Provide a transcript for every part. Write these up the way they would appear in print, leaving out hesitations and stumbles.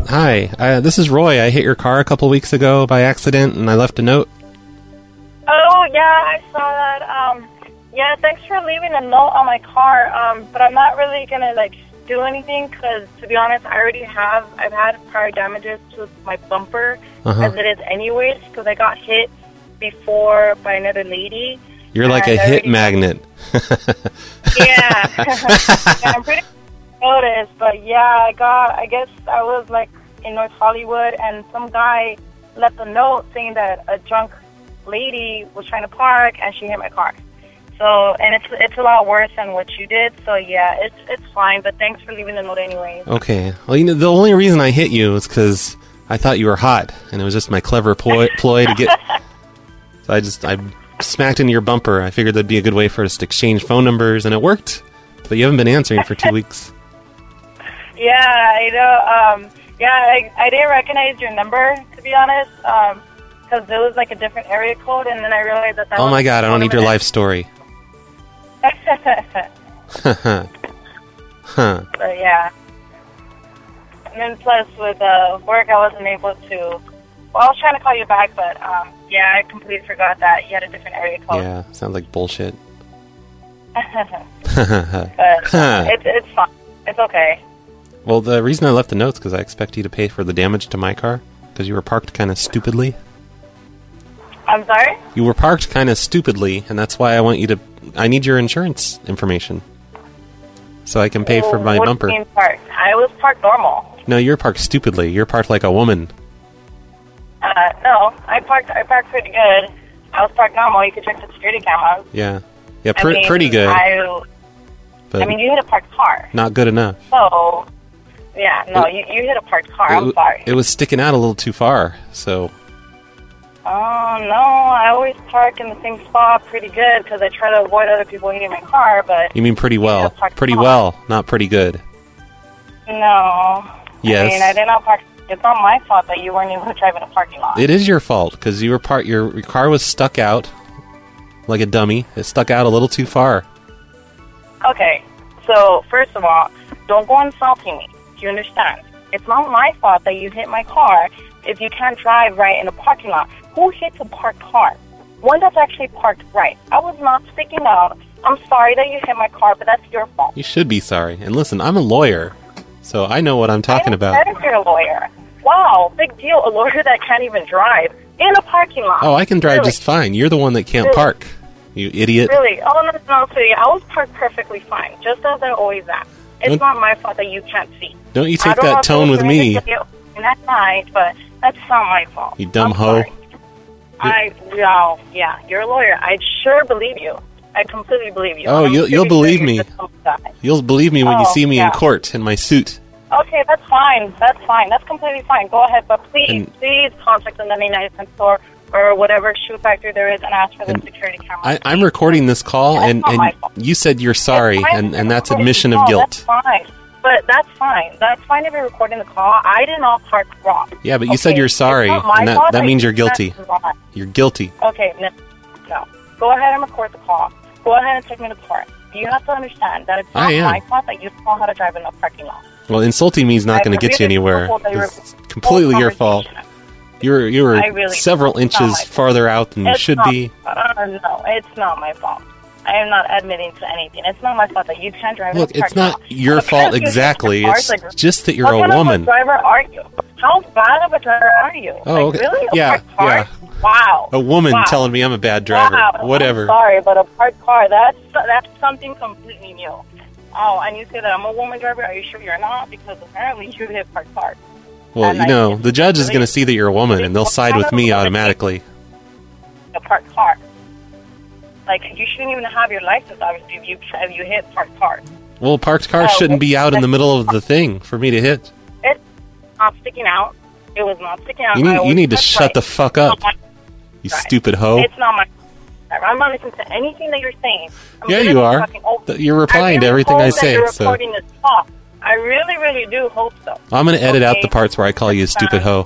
Hi, this is Roy. I hit your car a couple weeks ago by accident, and I left a note. Oh, yeah, I saw that. Yeah, thanks for leaving a note on my car, but I'm not really going to, do anything, because, to be honest, I've had prior damages to my bumper, as it is anyways, because I got hit before by another lady. You're like a hit magnet. Yeah. Yeah, I'm pretty noticed, but yeah, I guess I was in North Hollywood, and some guy left a note saying that a drunk lady was trying to park and she hit my car. So, and it's a lot worse than what you did. So yeah, it's fine. But thanks for leaving the note anyway. Okay. Well, the only reason I hit you is because I thought you were hot, and it was just my clever ploy to get. So I smacked into your bumper. I figured that'd be a good way for us to exchange phone numbers, and it worked. But you haven't been answering for 2 weeks. Yeah, I know. Yeah, I didn't recognize your number, to be honest, because it was a different area code, and then I realized that Oh my god, I don't need your life story. Huh. But yeah. And then plus with work, I wasn't able to... Well, I was trying to call you back, but yeah, I completely forgot that you had a different area code. Yeah, sounds like bullshit. But it's fine. It's okay. Well, the reason I left the notes because I expect you to pay for the damage to my car because you were parked kind of stupidly. I'm sorry? You were parked kind of stupidly, and that's why I need your insurance information so I can pay for my bumper. What do you mean parked? I was parked normal. No, you're parked stupidly. You're parked like a woman. No, I parked pretty good. I was parked normal. You could check the security cameras. Yeah, pretty good. But you hit a parked car. Not good enough. So, yeah, no, you hit a parked car. I'm sorry. It was sticking out a little too far, so... Oh, no, I always park in the same spot pretty good because I try to avoid other people hitting my car, but... You mean pretty well. Pretty well, not pretty good. No. Yes. I did not park... It's not my fault that you weren't able to drive in a parking lot. It is your fault because your car was stuck out like a dummy. It stuck out a little too far. Okay, so first of all, don't go insulting me. Do you understand? It's not my fault that you hit my car if you can't drive right in a parking lot. Who hits a parked car? One that's actually parked right. I was not sticking out. I'm sorry that you hit my car, but that's your fault. You should be sorry. And listen, I'm a lawyer, so I know what I'm talking about. I don't care if you're a lawyer. Wow, big deal. A lawyer that can't even drive in a parking lot. Oh, I can drive just fine. You're the one that can't park. You idiot. Really? Oh, no, see, I was parked perfectly fine, just as I always am. It's not my fault that you can't see. Don't you take that tone with me. That's nice, but that's not my fault. You dumb hoe. Yeah, you're a lawyer. I sure believe you. I completely believe you. Oh, you'll believe me. You'll believe me when you see me in court in my suit. Okay, that's fine. That's completely fine. Go ahead, but please contact the 99-cent store or whatever shoe factory there is and ask for the security camera. I'm recording this call, and you said you're sorry, and that's admission of guilt. That's fine. But that's fine. That's fine if you're recording the call. I did not park wrong. Yeah, but you said you're sorry, and that means you're guilty. You're guilty. Okay, no. Go ahead and record the call. Go ahead and take me to court. You have to understand that it's not my fault that you don't know how to drive in a parking lot. Well, insulting me is not going to get you anywhere. It's completely your fault. You were several inches farther out than you should be. No, it's not my fault. I am not admitting to anything. It's not my fault that you can't drive in a parking lot. Look, it's not your fault exactly. It's just that you're a woman. What kind of a driver are you? How bad of a driver are you? Oh, okay. Really? Yeah. Wow. A woman telling me I'm a bad driver. Wow. Whatever. I'm sorry, but a parked car, that's something completely new. Oh, and you say that I'm a woman driver? Are you sure you're not? Because apparently you hit parked cars. Well, the judge is going to see that you're a woman, and they'll side with me automatically. A parked car. You shouldn't even have your license, obviously, if you hit parked cars. Well, parked cars shouldn't be out in the middle of the thing for me to hit. It's not sticking out. It was not sticking out. You need to shut the fuck up, you stupid hoe. It's not my... I'm not listening to anything that you're saying. Yeah, you are. You're replying to everything I say. So. This call. I really, really do hope so. I'm going to edit out the parts where I call you a stupid hoe.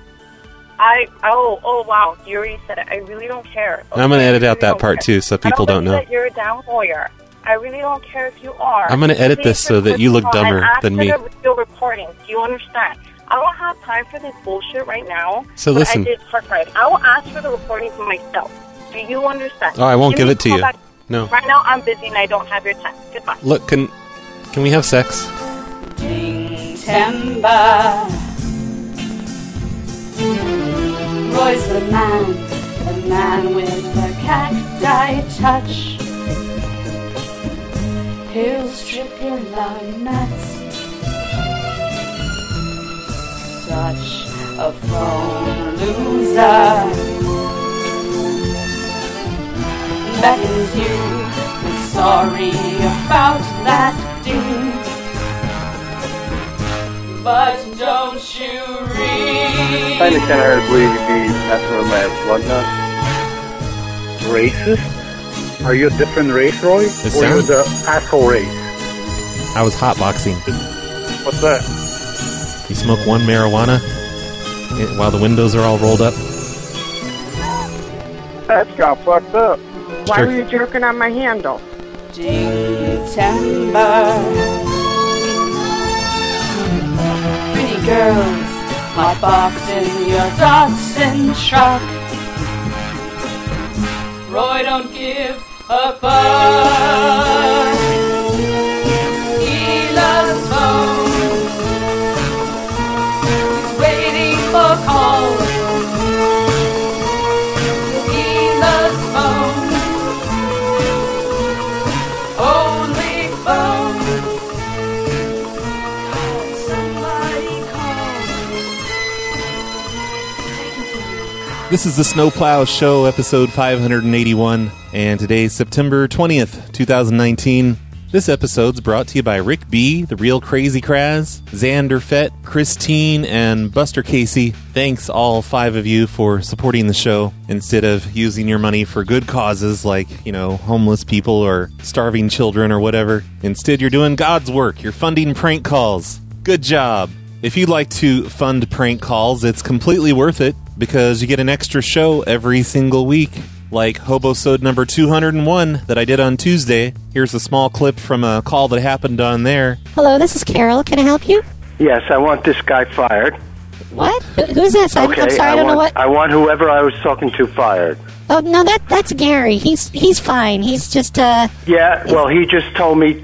Oh, wow. You already said it. I really don't care. Okay? I'm going to edit out that part too so people don't know. That you're a damn lawyer. I really don't care if you are. I'm going to edit this so that you look dumber than me. Still recording. Do you understand? I don't have time for this bullshit right now. So listen. I did part time. I will ask for the recording for myself. Do you understand? Oh, I won't give it to you. Back. No. Right now, I'm busy and I don't have your time. Goodbye. Look, can we have sex? Timber. Roy's the man with the cacti touch. He'll strip your love nuts. Such a phone loser. Beckons you, sorry about that dude. But don't you read? I can't hardly believe you'd be messing with my blood nuts. Racist? Are you a different race, Roy? Or you the asshole race? I was hotboxing. What's that? You smoke one marijuana while the windows are all rolled up? That's got fucked up. Why were you jerking on my handle? Timber. Pretty girls, my box in your Datsun truck. Roy, don't give a fuck. He loves phones. He's waiting for calls. He loves phones. Only phones. Somebody call. This is the Snowplow Show, episode 581, and today's September 20th, 2019. This episode's brought to you by Rick B., The Real Crazy Kraz, Xander Fett, Christine, and Buster Casey. Thanks, all 5 of you, for supporting the show instead of using your money for good causes like, homeless people or starving children or whatever. Instead, you're doing God's work. You're funding prank calls. Good job. If you'd like to fund prank calls, it's completely worth it because you get an extra show every single week. Like Hobosode number 201 that I did on Tuesday. Here's a small clip from a call that happened on there. Hello, this is Carol. Can I help you? Yes, I want this guy fired. What? Who's this? I'm sorry, I don't know what. I want whoever I was talking to fired. Oh, no, that's Gary. He's fine. He's just, Yeah, well, he just told me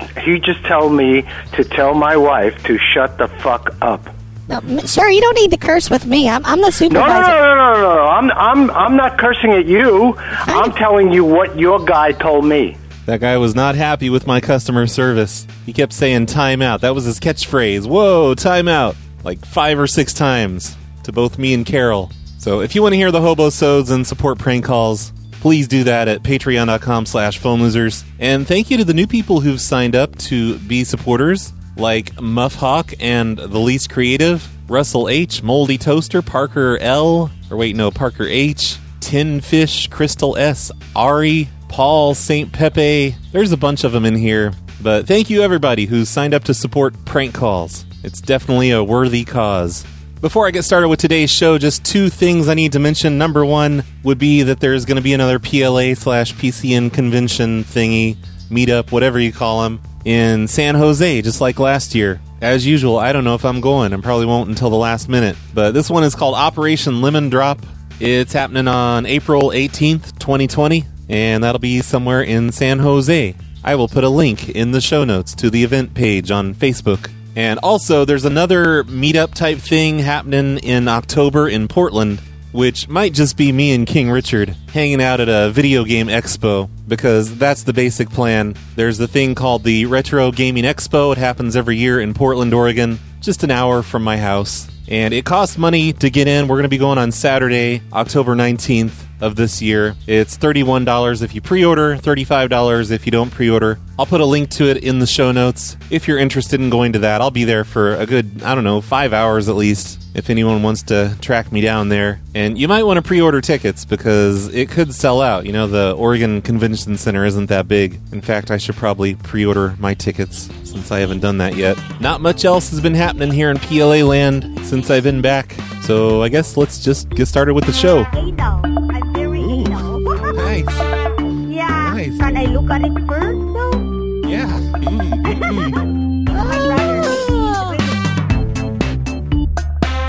to tell my wife to shut the fuck up. No, sir, you don't need to curse with me. I'm the supervisor. No. I'm not cursing at you. I'm telling you what your guy told me. That guy was not happy with my customer service. He kept saying time out. That was his catchphrase. Whoa, time out. Like 5 or 6 times to both me and Carol. So if you want to hear the Hobosodes and support prank calls, please do that at patreon.com/phonelosers. And thank you to the new people who've signed up to be supporters, like Muff Hawk and The Least Creative, Russell H., Moldy Toaster, Parker H., Tin Fish, Crystal S., Ari, Paul, St. Pepe. There's a bunch of them in here. But thank you everybody who's signed up to support prank calls. It's definitely a worthy cause. Before I get started with today's show, just 2 things I need to mention. Number 1 would be that there's going to be another PLA/PCN convention thingy, meetup, whatever you call them, in San Jose, just like last year. As usual, I don't know if I'm going. I probably won't until the last minute. But this one is called Operation Lemon Drop. It's happening on April 18th, 2020, and that'll be somewhere in San Jose. I will put a link in the show notes to the event page on Facebook. And also, there's another meetup type thing happening in October in Portland, which might just be me and King Richard hanging out at a video game expo, because that's the basic plan. There's the thing called the Retro Gaming Expo. It happens every year in Portland, Oregon, just an hour from my house. And it costs money to get in. We're going to be going on Saturday, October 19th of this year. It's $31 if you pre-order, $35 if you don't pre-order. I'll put a link to it in the show notes if you're interested in going to that. I'll be there for a good, 5 hours at least, if anyone wants to track me down there. And you might want to pre-order tickets because it could sell out. The Oregon Convention Center isn't that big. In fact, I should probably pre-order my tickets since I haven't done that yet. Not much else has been happening here in PLA land since I've been back. So I guess let's just get started with the show. I'm very anal. Nice. Yeah. Nice. Can I look at it first, though? Yeah. My brother.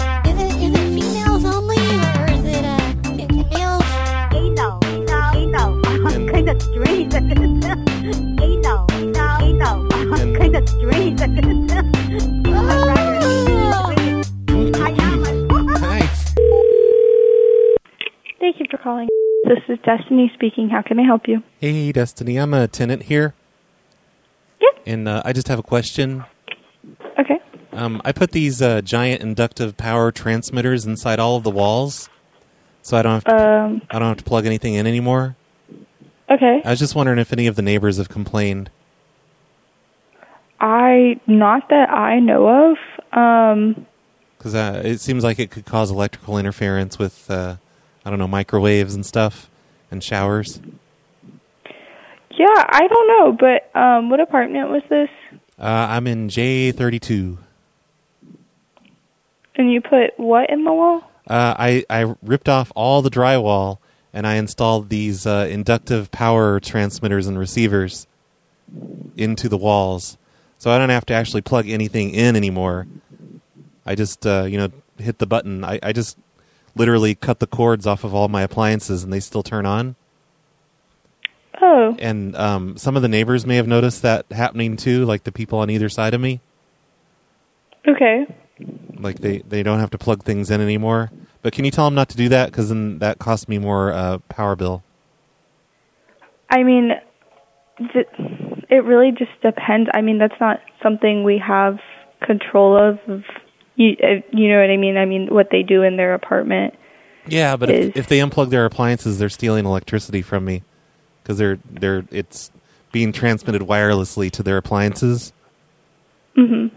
calling. This is Destiny speaking. How can I help you? Hey, Destiny. I'm a tenant here. Yep. And I just have a question. Okay. I put these giant inductive power transmitters inside all of the walls, so I don't have to plug anything in anymore. Okay. I was just wondering if any of the neighbors have complained. Not that I know of. Because it seems like it could cause electrical interference with, microwaves and stuff, and showers. Yeah, I don't know, but what apartment was this? I'm in J32. And you put what in the wall? I ripped off all the drywall, and I installed these inductive power transmitters and receivers into the walls. So I don't have to actually plug anything in anymore. I just, hit the button. I just literally cut the cords off of all my appliances, and they still turn on. Oh. And some of the neighbors may have noticed that happening too, like the people on either side of me. Okay. Like they don't have to plug things in anymore. But can you tell them not to do that? Because then that costs me more power bill. I mean, it really just depends. I mean, that's not something we have control of. You know what I mean? I mean, what they do in their apartment. Yeah, but if they unplug their appliances, they're stealing electricity from me because it's being transmitted wirelessly to their appliances. Mm-hmm.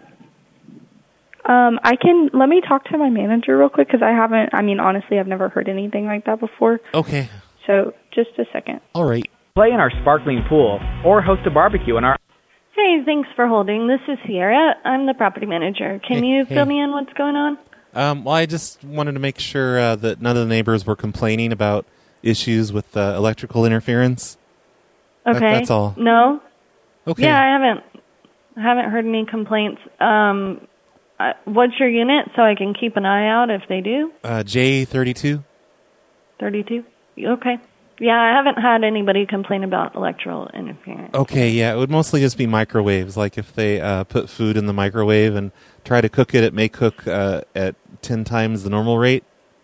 Let me talk to my manager real quick because honestly, I've never heard anything like that before. Okay. So, just a second. All right. Play in our sparkling pool or host a barbecue in our... Hey, thanks for holding. This is Sierra. I'm the property manager. Can you fill me in what's going on? Well, I just wanted to make sure that none of the neighbors were complaining about issues with electrical interference. Okay. That's all. No? Okay. Yeah, I haven't heard any complaints. What's your unit so I can keep an eye out if they do? J32. 32? Okay. Yeah, I haven't had anybody complain about electrical interference. Okay, yeah, it would mostly just be microwaves. Like if they put food in the microwave and try to cook it, it may cook at 10 times the normal rate.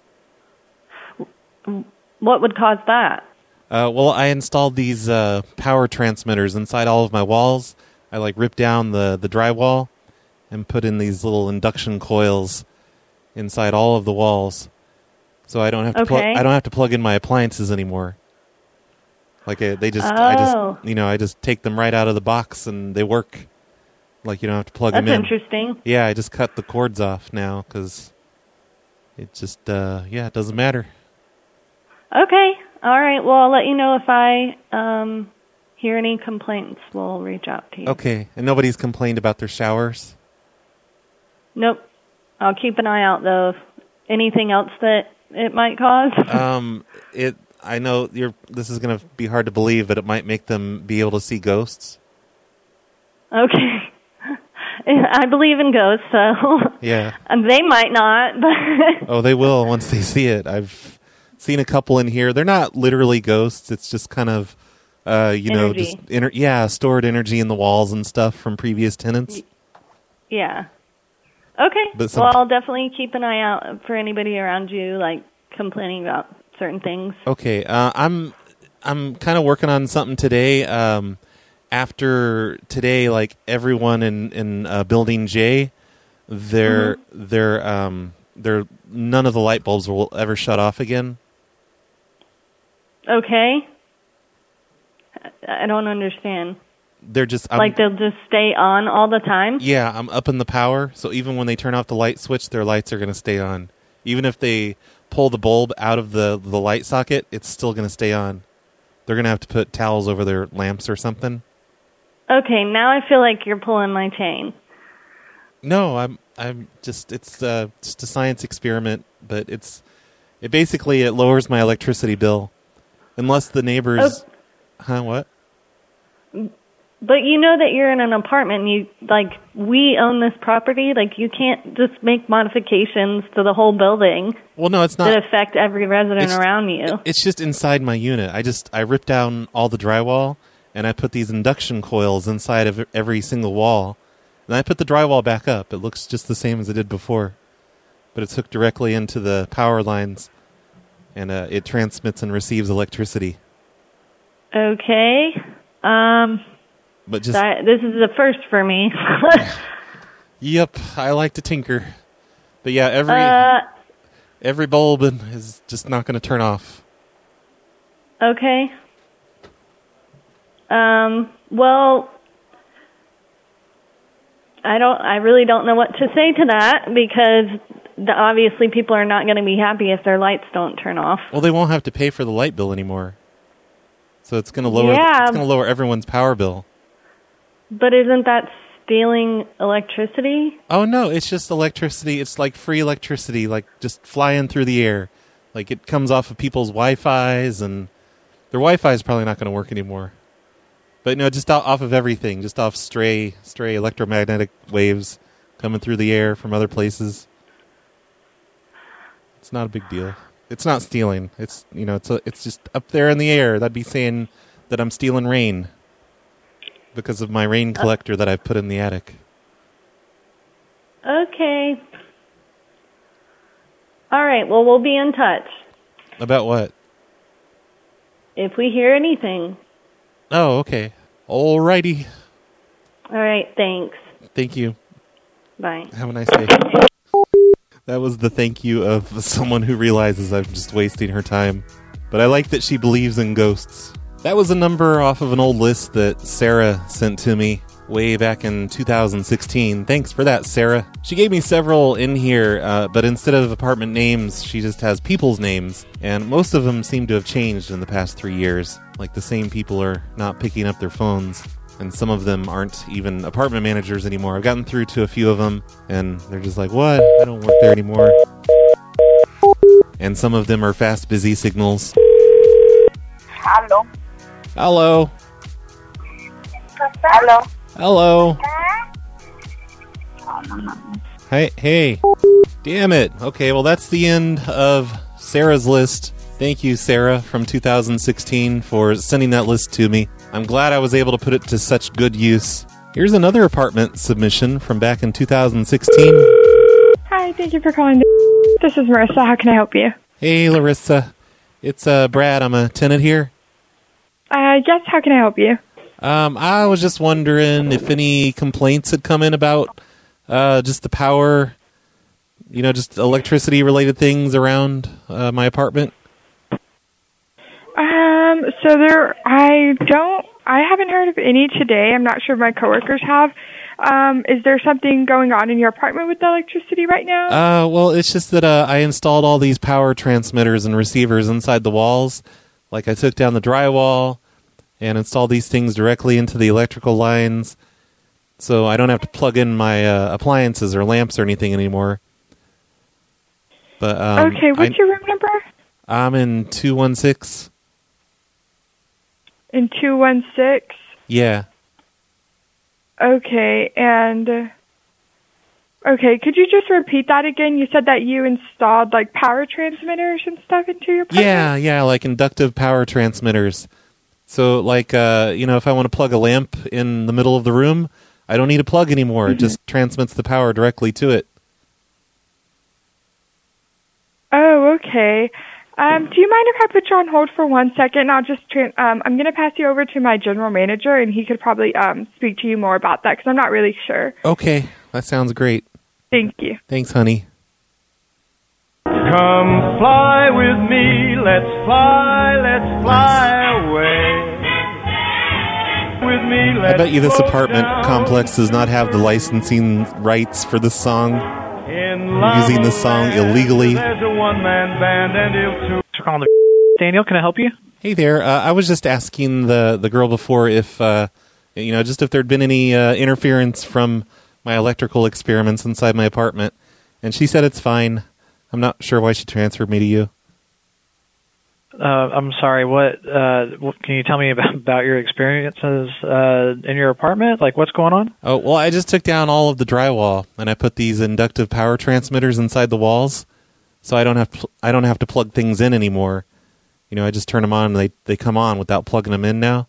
What would cause that? Well, I installed these power transmitters inside all of my walls. I ripped down the drywall and put in these little induction coils inside all of the walls, so I don't have to I don't have to plug in my appliances anymore. I just take them right out of the box and they work. You don't have to plug them in. That's interesting. Yeah, I just cut the cords off now because it just it doesn't matter. Okay. All right. Well, I'll let you know if I hear any complaints. We'll reach out to you. Okay. And nobody's complained about their showers? Nope. I'll keep an eye out, though. Anything else that it might cause? I know this is going to be hard to believe, but it might make them be able to see ghosts. Okay. I believe in ghosts, so... Yeah. They might not, but... Oh, they will once they see it. I've seen a couple in here. They're not literally ghosts. It's just kind of, stored energy in the walls and stuff from previous tenants. Yeah. Okay. Well, I'll definitely keep an eye out for anybody around you, complaining about certain things. Okay. I'm kind of working on something today. After today, everyone in Building J, none of the light bulbs will ever shut off again. Okay. I don't understand. They're just... they'll just stay on all the time? Yeah, I'm upping the power, so even when they turn off the light switch, their lights are going to stay on. Even if they pull the bulb out of the light socket, it's still going to stay on. They're going to have to put towels over their lamps or something. Okay, now I feel like you're pulling my chain. No, I'm just... It's just a science experiment, but it basically lowers my electricity bill. Unless the neighbors... Huh, what? But you know that you're in an apartment and we own this property. You can't just make modifications to the whole building. Well, no, it's not. That affect every resident around you. It's just inside my unit. I ripped down all the drywall and I put these induction coils inside of every single wall. And I put the drywall back up. It looks just the same as it did before. But it's hooked directly into the power lines. and it transmits and receives electricity. Okay. But just this is a first for me. Yep, I like to tinker. But yeah, every bulb is just not going to turn off. Okay. Well, I really don't know what to say to that because obviously people are not going to be happy if their lights don't turn off. Well, they won't have to pay for the light bill anymore. So it's going to lower it's going to lower everyone's power bill. But isn't that stealing electricity? Oh no, it's just electricity. It's like free electricity, like just flying through the air. Like it comes off of people's Wi-Fi's, and their Wi-Fi is probably not going to work anymore. But no, just off of everything, just off stray electromagnetic waves coming through the air from other places. It's not a big deal. It's not stealing. It's it's just up there in the air. That'd be saying that I'm stealing rain because of my rain collector that I've put in the attic. Okay. All right. Well, we'll be in touch. About what? If we hear anything. Oh, okay. Alrighty. All right. Thanks. Thank you. Bye. Have a nice day. That was the thank you of someone who realizes I'm just wasting her time. But I like that she believes in ghosts. That was a number off of an old list that Sarah sent to me way back in 2016. Thanks for that, Sarah. She gave me several in here, but instead of apartment names, she just has people's names. And most of them seem to have changed in the past 3 years. Like the same people are not picking up their phones. And some of them aren't even apartment managers anymore. I've gotten through to a few of them, and they're just like, what? I don't work there anymore. And some of them are fast, busy signals. Hello. Hello. Hello. Hello. Hey. Damn it. Okay, well, that's the end of Sarah's list. Thank you, Sarah, from 2016, for sending that list to me. I'm glad I was able to put it to such good use. Here's another apartment submission from back in 2016. Hi, thank you for calling. This is Marissa. How can I help you? Hey, Larissa. It's Brad. I'm a tenant here. Yes, how can I help you? I was just wondering if any complaints had come in about just the power, just electricity-related things around my apartment. I haven't heard of any today. I'm not sure if my coworkers have. Is there something going on in your apartment with the electricity right now? Well, it's just that I installed all these power transmitters and receivers inside the walls. Like I took down the drywall and installed these things directly into the electrical lines, so I don't have to plug in my appliances or lamps or anything anymore. But okay, what's your room number? I'm in 216. In 216? Yeah. Okay, and... Okay, could you just repeat that again? You said that you installed, like, power transmitters and stuff into your apartment? Yeah, like inductive power transmitters. So, like, if I want to plug a lamp in the middle of the room, I don't need a plug anymore. It just transmits the power directly to it. Oh, okay. Do you mind if I put you on hold for 1 second? I'll just I'm going to pass you over to my general manager, and he could probably speak to you more about that because I'm not really sure. Okay, that sounds great. Thank you. Thanks, honey. Come fly with me, let's fly away. With me, I bet you this apartment complex does not have the licensing rights for this song. You're using this song illegally. There's a one-man band and he'll calling Daniel, can I help you? Hey there. I was just asking the girl before if, just if there'd been any interference from my electrical experiments inside my apartment. And she said it's fine. I'm not sure why she transferred me to you. I'm sorry, what can you tell me about your experiences in your apartment? Like, what's going on? Oh, well, I just took down all of the drywall, and I put these inductive power transmitters inside the walls, so I don't have to plug things in anymore. I just turn them on, and they come on without plugging them in now.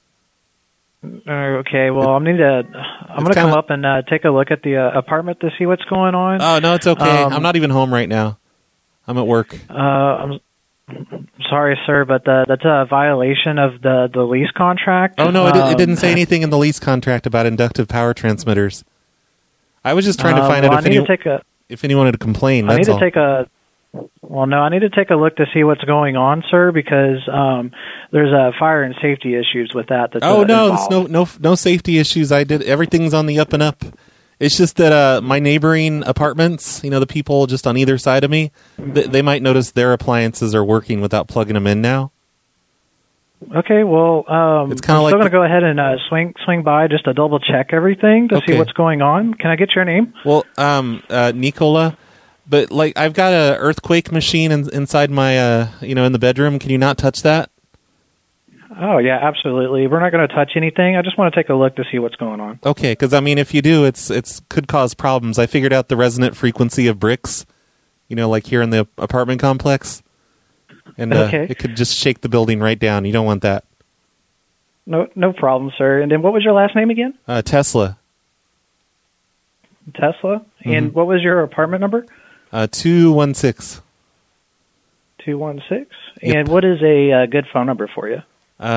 Okay, well, I'm going to come up and take a look at the apartment to see what's going on. Oh, no, it's okay. I'm not even home right now. I'm at work. Sorry, sir, but that's a violation of the lease contract. Oh, no, it didn't say anything in the lease contract about inductive power transmitters. I was just trying to find out if anyone had complained. I need to take a look to see what's going on, sir, because there's fire and safety issues with that. No, there's no safety issues. Everything's on the up and up. It's just that my neighboring apartments, the people just on either side of me, they might notice their appliances are working without plugging them in now. Okay, well, it's kind of like still going to go ahead and swing by just to double check everything to see what's going on. Can I get your name? Well, Nicola, but I've got a earthquake machine inside my in the bedroom. Can you not touch that? Oh, yeah, absolutely. We're not going to touch anything. I just want to take a look to see what's going on. Okay, because, if you do, it's could cause problems. I figured out the resonant frequency of bricks, like here in the apartment complex. And it could just shake the building right down. You don't want that. No problem, sir. And then what was your last name again? Tesla. Tesla? Mm-hmm. And what was your apartment number? 216. 216? Yep. And what is a good phone number for you?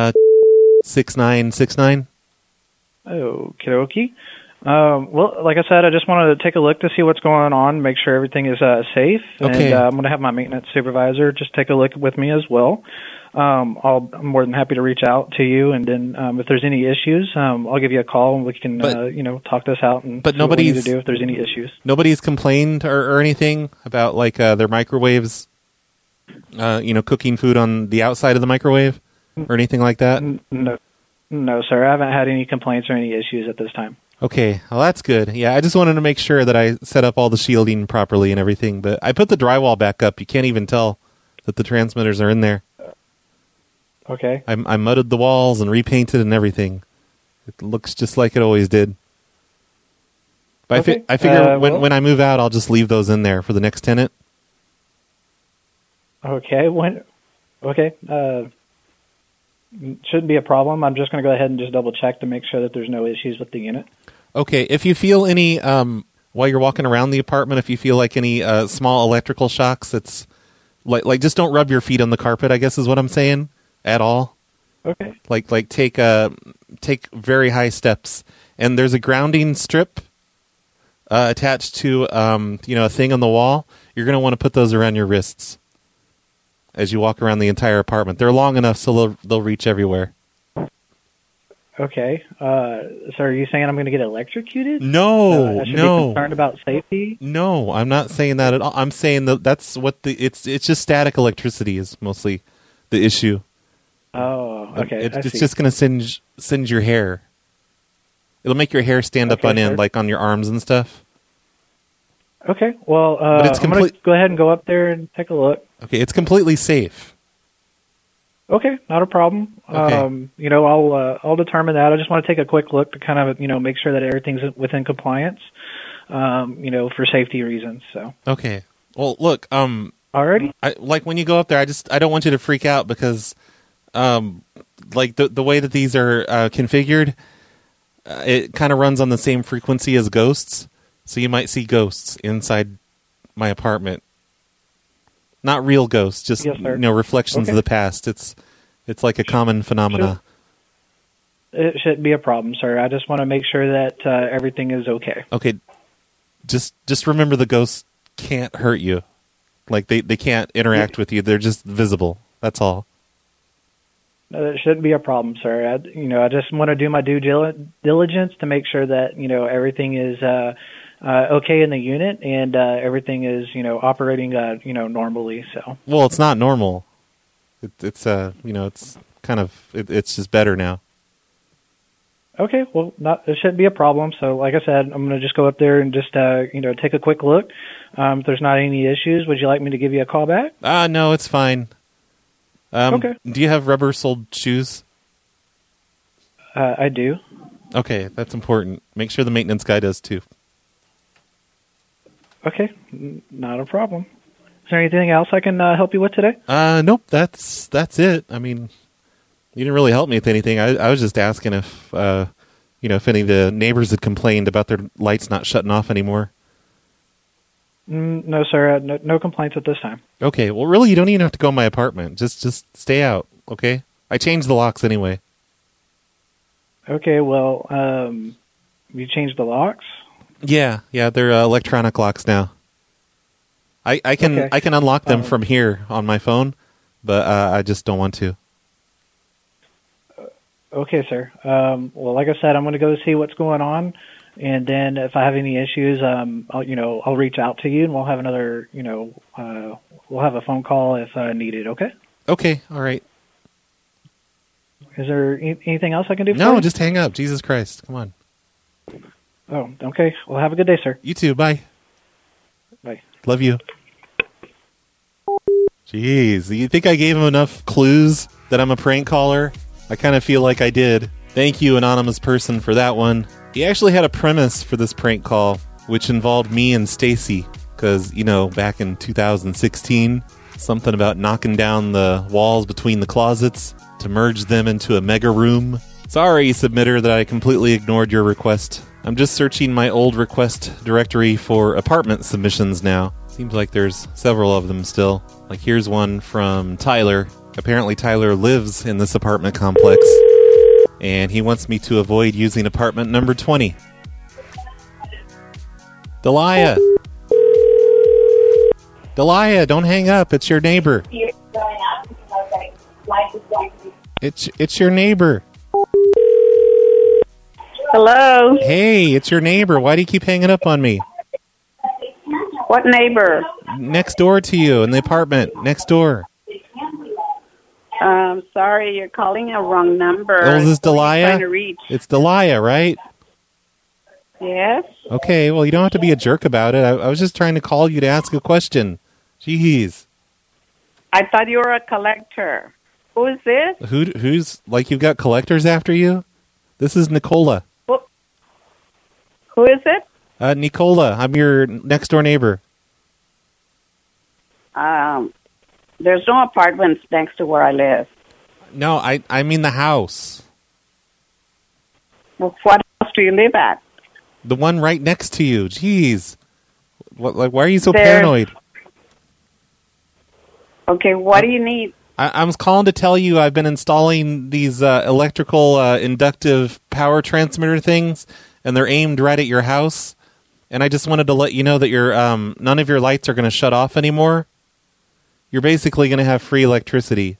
6969. Okie dokie. Well, like I said, I just wanted to take a look to see what's going on, make sure everything is safe. Okay. And I'm going to have my maintenance supervisor just take a look with me as well. I'm more than happy to reach out to you, and then if there's any issues, I'll give you a call and we can talk this out and see what we need to do if there's any issues. Nobody's complained or anything about their microwaves, cooking food on the outside of the microwave or anything like that? No, sir. I haven't had any complaints or any issues at this time. Okay, well, that's good. Yeah, I just wanted to make sure that I set up all the shielding properly and everything, but I put the drywall back up. You can't even tell that the transmitters are in there. Okay. I mudded the walls and repainted and everything. It looks just like it always did. But okay. I figure when I move out, I'll just leave those in there for the next tenant. Okay. Okay. Shouldn't be a problem. I'm just going to go ahead and just double check to make sure that there's no issues with the unit. Okay. If you feel any, while you're walking around the apartment, if you feel like any small electrical shocks, it's like just don't rub your feet on the carpet, I guess is what I'm saying, at all. Okay. Like take very high steps. And there's a grounding strip attached to a thing on the wall. You're going to want to put those around your wrists as you walk around the entire apartment. They're long enough so they'll reach everywhere. Okay. So are you saying I'm going to get electrocuted? No, I should be concerned about safety? No, I'm not saying that at all. I'm saying that's what it's just static electricity is mostly the issue. Oh, okay. It's just going to singe your hair. It'll make your hair stand up on end, like on your arms and stuff. Okay. Well, I'm going to go ahead and go up there and take a look. Okay, it's completely safe. Okay, not a problem. Okay. I'll determine that. I just want to take a quick look to kind of, make sure that everything's within compliance, for safety reasons. So. Okay. Well, look, alrighty. Like when you go up there, I don't want you to freak out because, like the way that these are configured, it kind of runs on the same frequency as ghosts. So you might see ghosts inside my apartment. Not real ghosts, just reflections of the past. It's like a common phenomena. It shouldn't be a problem, sir. I just want to make sure that everything is okay. Okay. Just remember the ghosts can't hurt you. Like they can't interact with you. They're just visible. That's all. It shouldn't be a problem, sir. I just want to do my due diligence to make sure that everything is okay in the unit and everything is operating normally. So. Well, it's not normal. It's kind of it's just better now. Okay, well, it shouldn't be a problem. So, like I said, I'm going to just go up there and just take a quick look. If there's not any issues, would you like me to give you a call back? No, it's fine. Okay. Do you have rubber-soled shoes? I do. Okay, that's important. Make sure the maintenance guy does too. Okay, not a problem. Is there anything else I can help you with today? Nope, that's it. I mean, you didn't really help me with anything. I was just asking if if any of the neighbors had complained about their lights not shutting off anymore. No, sir. No complaints at this time. Okay, well, really, you don't even have to go in my apartment. Just stay out, okay? I changed the locks anyway. Okay, well, you changed the locks? Yeah, they're electronic locks now. I can unlock them from here on my phone, but I just don't want to. Okay, sir. Well, like I said, I'm going to go see what's going on, and then if I have any issues, I'll reach out to you, and we'll have another, we'll have a phone call if needed. Okay. Okay. All right. Is there anything else I can do for you? No, just hang up. Jesus Christ. Come on. Oh, okay. Well, have a good day, sir. You too. Bye. Bye. Love you. Jeez. You think I gave him enough clues that I'm a prank caller? I kind of feel like I did. Thank you, anonymous person, for that one. He actually had a premise for this prank call, which involved me and Stacy. Because, back in 2016, something about knocking down the walls between the closets to merge them into a mega room. Sorry, submitter, that I completely ignored your request. I'm just searching my old request directory for apartment submissions now. Seems like there's several of them still. Like here's one from Tyler. Apparently Tyler lives in this apartment complex, and he wants me to avoid using apartment number 20. Delia! Delia, don't hang up. It's your neighbor. It's your neighbor. Hello? Hey, it's your neighbor. Why do you keep hanging up on me? What neighbor? Next door to you, in the apartment. Next door. Sorry, you're calling a wrong number. Oh, is this Delia? Trying to reach. It's Delia, right? Yes? Okay, well, you don't have to be a jerk about it. I was just trying to call you to ask a question. Jeez. I thought you were a collector. Who is this? Who's, like, you've got collectors after you? This is Nicola. Who is it? Nicola, I'm your next-door neighbor. There's no apartments next to where I live. No, I mean the house. Well, what house do you live at? The one right next to you. Jeez. Why are you so paranoid? Okay, what do you need? I was calling to tell you I've been installing these electrical inductive power transmitter things, and they're aimed right at your house. And I just wanted to let you know that your none of your lights are going to shut off anymore. You're basically going to have free electricity.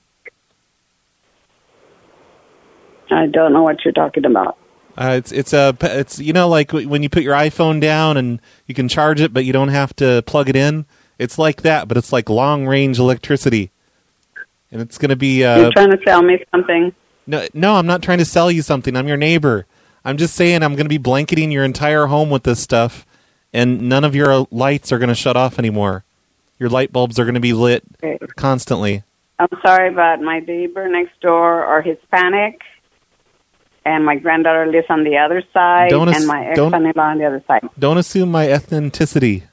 I don't know what you're talking about. It's like when you put your iPhone down and you can charge it, but you don't have to plug it in. It's like that, but it's like long range electricity. And it's going to be... You're trying to sell me something? No, I'm not trying to sell you something. I'm your neighbor. I'm just saying I'm going to be blanketing your entire home with this stuff, and none of your lights are going to shut off anymore. Your light bulbs are going to be lit constantly. I'm sorry, but my neighbor next door are Hispanic, and my granddaughter lives on the other side, and my ex-son-in-law on the other side. Don't assume my ethnicity.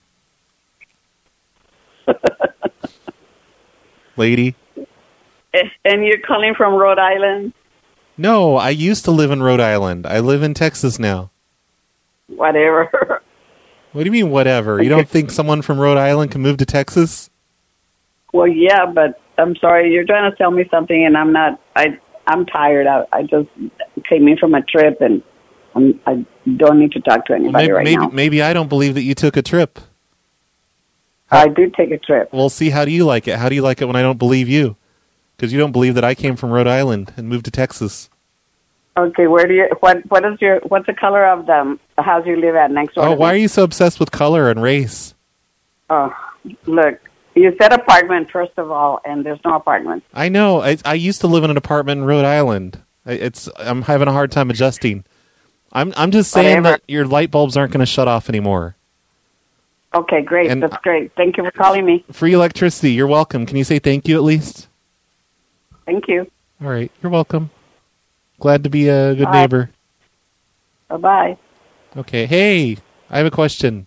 Lady. And you're calling from Rhode Island? No, I used to live in Rhode Island. I live in Texas now. Whatever. What do you mean, whatever? Okay. You don't think someone from Rhode Island can move to Texas? Well, yeah, but I'm sorry. You're trying to sell me something, and I'm not. I'm tired. I just came in from a trip, and I don't need to talk to anybody now. Maybe I don't believe that you took a trip. I did take a trip. Well, see, how do you like it? How do you like it when I don't believe you? Because you don't believe that I came from Rhode Island and moved to Texas. Okay, what's the color of the house you live at next door? Oh, why are you so obsessed with color and race? Oh, look, you said apartment first of all, and there's no apartment. I know. I used to live in an apartment in Rhode Island. I'm having a hard time adjusting. I'm just saying that your light bulbs aren't going to shut off anymore. Okay, great. That's great. Thank you for calling me. Free electricity. You're welcome. Can you say thank you at least? Thank you. All right. You're welcome. Glad to be a good neighbor. Bye-bye. Okay. Hey, I have a question.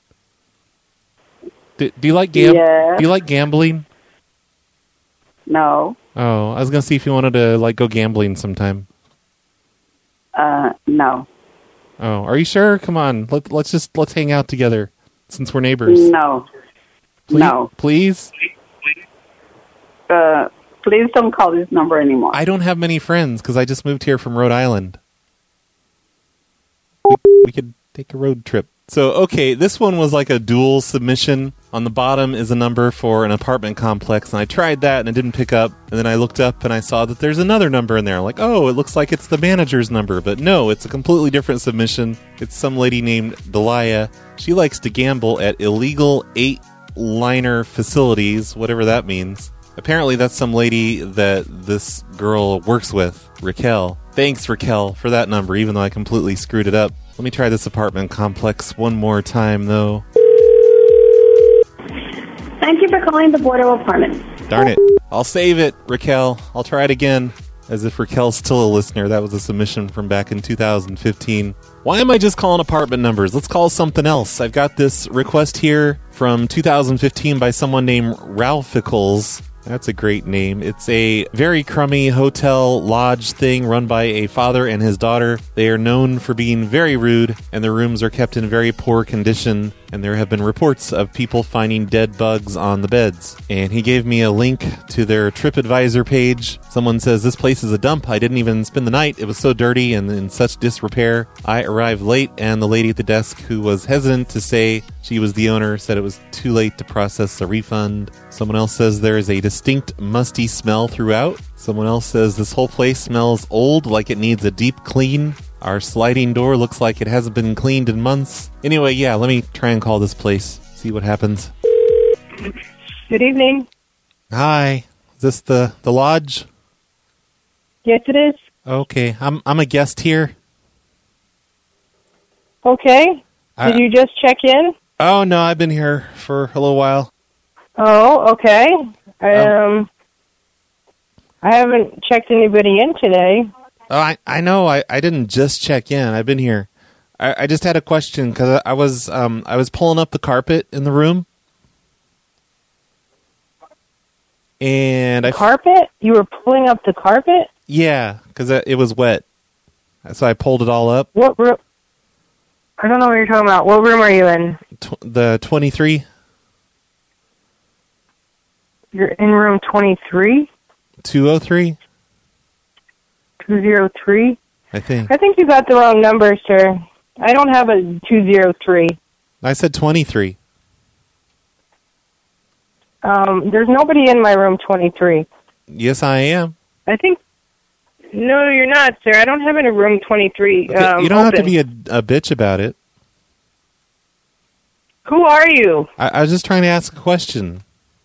Do you like Do you like gambling? No. Oh, I was going to see if you wanted to go gambling sometime. No. Oh, are you sure? Come on. Let's hang out together since we're neighbors. No. No. Please? Please don't call this number anymore. I don't have many friends because I just moved here from Rhode Island. We could take a road trip. So, okay, this one was like a dual submission. On the bottom is a number for an apartment complex, and I tried that and it didn't pick up. And then I looked up and I saw that there's another number in there. Like, oh, it looks like it's the manager's number. But no, it's a completely different submission. It's some lady named Delia. She likes to gamble at illegal 8-liner facilities, whatever that means. Apparently that's some lady that this girl works with, Raquel. Thanks, Raquel, for that number, even though I completely screwed it up. Let me try this apartment complex one more time, though. Thank you for calling the Bordeaux Apartments. Darn it. I'll save it, Raquel. I'll try it again. As if Raquel's still a listener. That was a submission from back in 2015. Why am I just calling apartment numbers? Let's call something else. I've got this request here from 2015 by someone named Ralphicles. That's a great name. It's a very crummy hotel lodge thing run by a father and his daughter. They are known for being very rude, and their rooms are kept in very poor condition, and there have been reports of people finding dead bugs on the beds. And he gave me a link to their TripAdvisor page. Someone says, this place is a dump. I didn't even spend the night. It was so dirty and in such disrepair. I arrived late, and the lady at the desk, who was hesitant to say she was the owner, said it was too late to process a refund. Someone else says there is a distinct musty smell throughout. Someone else says this whole place smells old, like it needs a deep clean. Our sliding door looks like it hasn't been cleaned in months. Anyway, yeah, let me try and call this place, see what happens. Good evening. Hi, is this the lodge? Yes, it is. Okay, I'm a guest here. Okay. Did you just check in? Oh, no, I've been here for a little while. Oh, okay. I haven't checked anybody in today. Oh, I know. I didn't just check in. I've been here. I just had a question because I was pulling up the carpet in the room, and carpet? You were pulling up the carpet? Yeah, because it was wet, so I pulled it all up. What room? I don't know what you're talking about. What room are you in? The 23. You're in room 23? 203. 203? I think. I think you got the wrong number, sir. I don't have a 203. I said 23. There's nobody in my room 23. Yes, I am. I think... No, you're not, sir. I don't have any room 23 Okay, you don't have to be a bitch about it. Who are you? I was just trying to ask a question.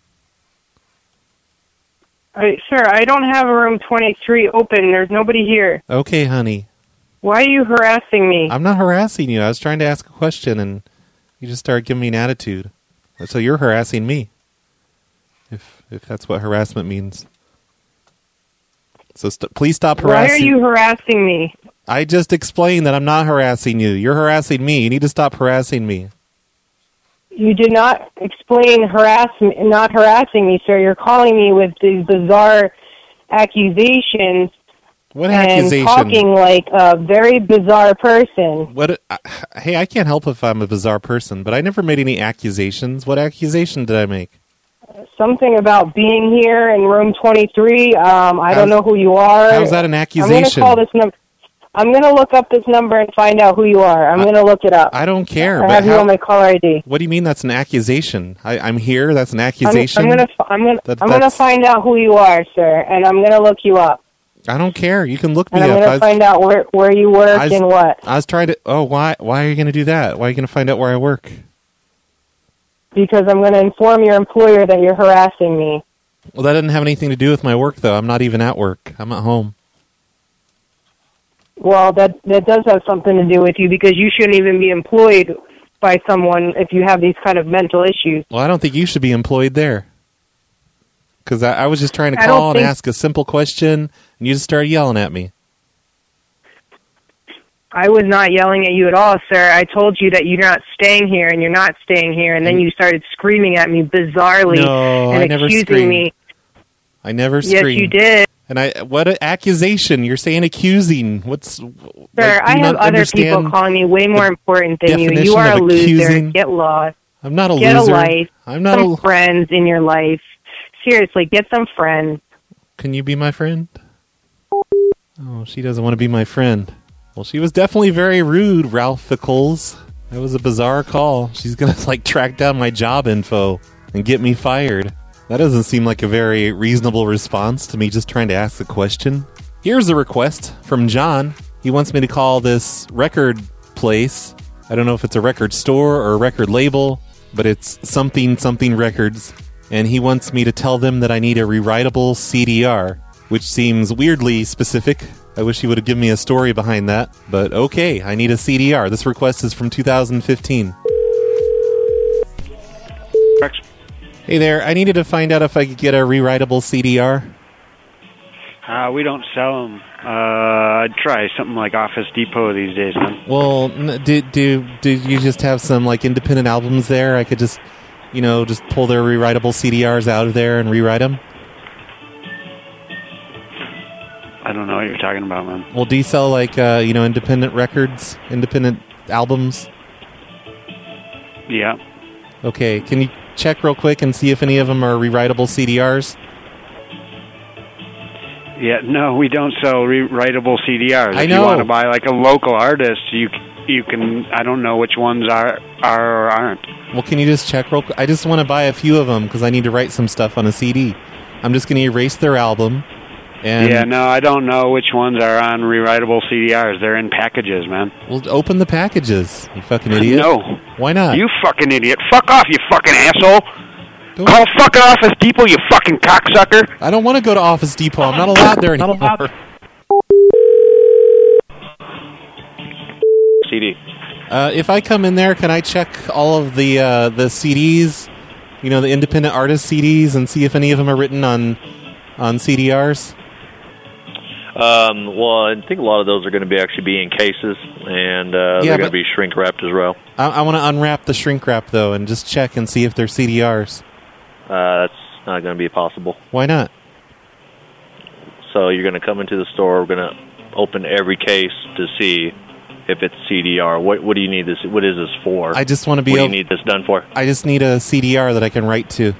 Sir, I don't have a room 23 open. There's nobody here. Okay, honey. Why are you harassing me? I'm not harassing you. I was trying to ask a question, and you just started giving me an attitude. So you're harassing me, if that's what harassment means. So please stop harassing. Why are you harassing me? I just explained that I'm not harassing you. You're harassing me. You need to stop harassing me. You did not explain not harassing me, sir. You're calling me with these bizarre accusations. What accusation? And talking like a very bizarre person. Hey, I can't help if I'm a bizarre person, but I never made any accusations. What accusation did I make? Something about being here in room 23. I don't know who you are. How's that an accusation? I'm going to call this number. I'm going to look up this number and find out who you are. I'm going to look it up. I don't care. I have you on my caller ID. What do you mean that's an accusation? I'm here. That's an accusation. I'm going to find out who you are, sir, and I'm going to look you up. I don't care. You can look me up. And I'm going to find out where you work and what. I was trying to... Oh, why are you going to do that? Why are you going to find out where I work? Because I'm going to inform your employer that you're harassing me. Well, that doesn't have anything to do with my work, though. I'm not even at work. I'm at home. Well, that does have something to do with you because you shouldn't even be employed by someone if you have these kind of mental issues. Well, I don't think you should be employed there. Because I was just trying to call and ask a simple question, and you just started yelling at me. I was not yelling at you at all, sir. I told you that you're not staying here, and you're not staying here, and then you started screaming at me bizarrely and accusing me. I never screamed. Yes, you did. And what an accusation. You're saying accusing. Sir, I have other people calling me way more important than you. You are a loser. Get lost. I'm not a Get loser. a life. I'm not some friends in your life. Seriously, get some friends. Can you be my friend? Oh, she doesn't want to be my friend. Well, she was definitely very rude, Ralph Fickles. That was a bizarre call. She's going to, track down my job info and get me fired. That doesn't seem like a very reasonable response to me just trying to ask a question. Here's a request from John. He wants me to call this record place. I don't know if it's a record store or a record label, but it's something records. And he wants me to tell them that I need a rewritable CDR, which seems weirdly specific. I wish he would have given me a story behind that. But okay, I need a CDR. This request is from 2015. Hey there, I needed to find out if I could get a rewritable CDR. We don't sell them. I'd try something like Office Depot these days, man. Well, do you just have some independent albums there? I could just pull their rewritable CDRs out of there and rewrite them? I don't know what you're talking about, man. Well, do you sell independent records, independent albums? Yeah. Okay, can you check real quick and see if any of them are rewritable CDRs? Yeah, no, we don't sell rewritable CDRs. I know. If you want to buy a local artist, you can. I don't know which ones are or aren't. Well, can you just check real quick? I just want to buy a few of them because I need to write some stuff on a CD. I'm just going to erase their album. And yeah, no, I don't know which ones are on rewritable CDRs. They're in packages, man. Well, open the packages, you fucking idiot. No. Why not? You fucking idiot. Fuck off, you fucking asshole. Call fucking Office Depot, you fucking cocksucker. I don't want to go to Office Depot. I'm not allowed there anymore. CD. If I come in there, can I check all of the CDs, the independent artist CDs, and see if any of them are written on CDRs? Well, I think a lot of those are going to actually be in cases, and they're going to be shrink wrapped as well. I want to unwrap the shrink wrap though, and just check and see if they're CDRs. That's not going to be possible. Why not? So you're going to come into the store. We're going to open every case to see if it's CDR. What do you need this? What is this for? I just want to be. What do you need this done for? I just need a CDR that I can write to.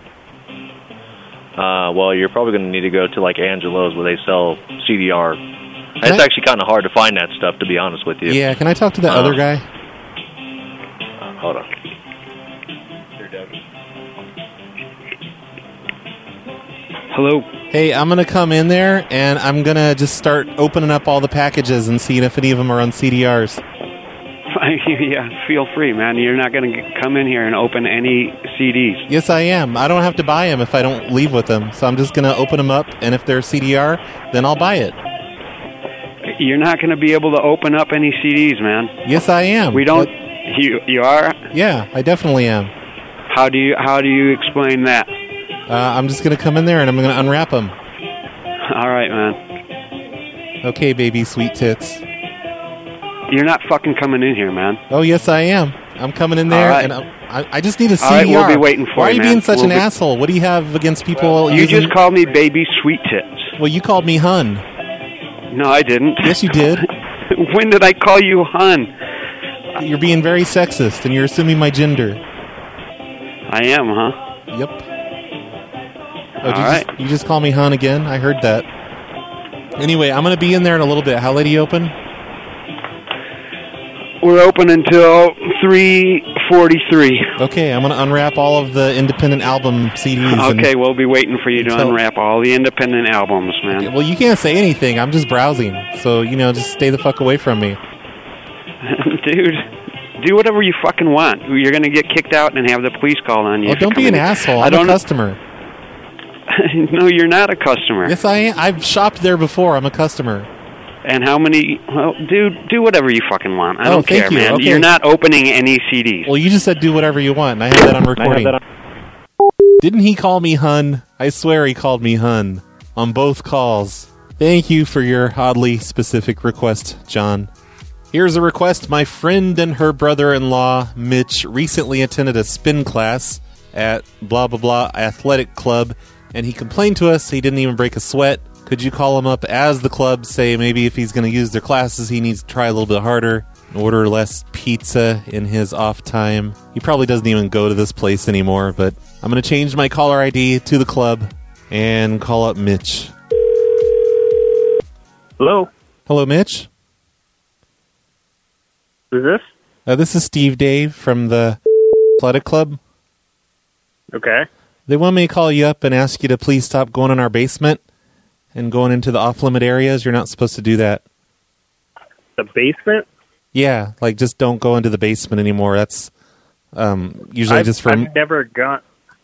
Well, you're probably going to need to go to Angelo's where they sell CDR. It's actually kind of hard to find that stuff, to be honest with you. Yeah, can I talk to that other guy? Hold on. Hello. Hey, I'm going to come in there, and I'm going to just start opening up all the packages and seeing if any of them are on CDRs. Yeah, feel free, man. You're not going to come in here and open any CDs. Yes, I am. I don't have to buy them if I don't leave with them. So I'm just going to open them up, and if they're CDR, then I'll buy it. You're not going to be able to open up any CDs, man. Yes, I am. We don't. You are? Yeah, I definitely am. How do you explain that? I'm just going to come in there, and I'm going to unwrap them. All right, man. Okay, baby, sweet tits. You're not fucking coming in here, man. Oh, yes, I am. I'm coming in there, and I just need a CDR. All right, we'll be waiting for you, Why are you man? being such an asshole? What do you have against people You using... just called me baby sweet tits. Well, you called me hun. No, I didn't. Yes, you did. When did I call you hun? You're being very sexist, and you're assuming my gender. I am, huh? Yep. Oh, All right. You just call me hun again? I heard that. Anyway, I'm going to be in there in a little bit. How late are you open? We're open until 3:43. Okay, I'm going to unwrap all of the independent album CDs. Okay, we'll be waiting for you to unwrap all the independent albums, man. Okay, well, you can't say anything. I'm just browsing. So, just stay the fuck away from me. Dude, do whatever you fucking want. You're going to get kicked out and have the police call on you. Oh, don't be an asshole. I'm a customer. No, you're not a customer. Yes, I am. I've shopped there before. I'm a customer. And how many... Well, dude, do whatever you fucking want. I don't care, man. Okay. You're not opening any CDs. Well, you just said do whatever you want, and I have that on recording. Didn't he call me hun? I swear he called me hun. On both calls. Thank you for your oddly specific request, John. Here's a request. My friend and her brother-in-law, Mitch, recently attended a spin class at blah blah blah athletic club, and he complained to us he didn't even break a sweat. Could you call him up as the club, say maybe if he's going to use their classes he needs to try a little bit harder? order less pizza in his off time. He probably doesn't even go to this place anymore, but I'm going to change my caller ID to the club and call up Mitch. Hello? Hello, Mitch? Who's this? This is Steve Dave from the Athletic Club. Okay. They want me to call you up and ask you to please stop going in our basement and going into the off-limit areas. You're not supposed to do that. The basement? Yeah, like just don't go into the basement anymore. That's usually just for... I've never gone